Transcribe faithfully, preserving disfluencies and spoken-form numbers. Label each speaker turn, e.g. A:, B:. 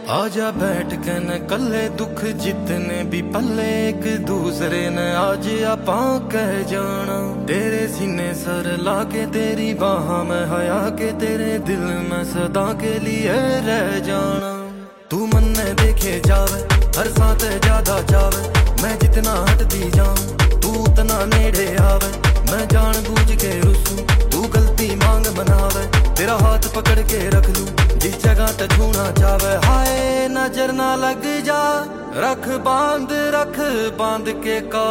A: आजा बैठ के न कले दुख जितने भी पल्ले एक दूसरे ने आज आपा कह जाना। तेरे सीने सर लाके तेरी बाह में हया के तेरे दिल में सदा के लिए रह जाना। तू मन ने देखे जावे हर साथ ज्यादा जावे, मैं जितना हट दी जाऊं तू उतना नेड़े आवे। मैं जान बूझ के रुसू तू गलती मांग बनावे, तेरा हाथ पकड़ के रख लूं जिस जगह ते छूना चावे। हाय नजर ना लग जा रख बांध रख बांध के का